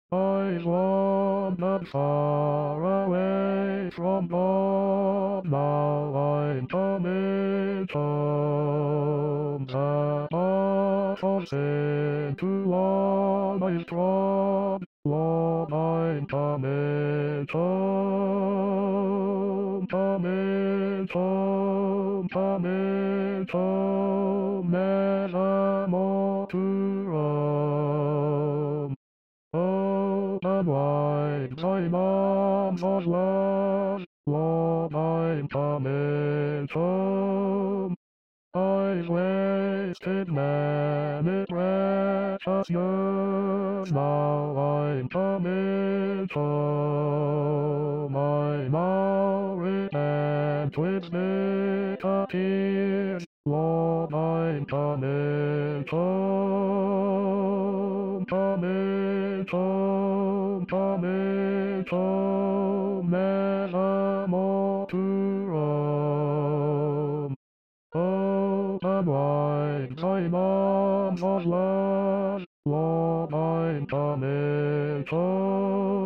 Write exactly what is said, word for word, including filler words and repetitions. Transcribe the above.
I wandered far away from home, now I'm coming home. The path of sin to one is trod, Lord, I'm coming home, coming home, coming home, never more to roam. Open wide thy arms of love, Lord, I'm coming home. I've wasted many precious years, now I'm coming home. I now repent with bitter tears, Lord, I'm coming home, coming home, coming home, never more to roam. Open wide thy arms of love, Lord, I'm coming home.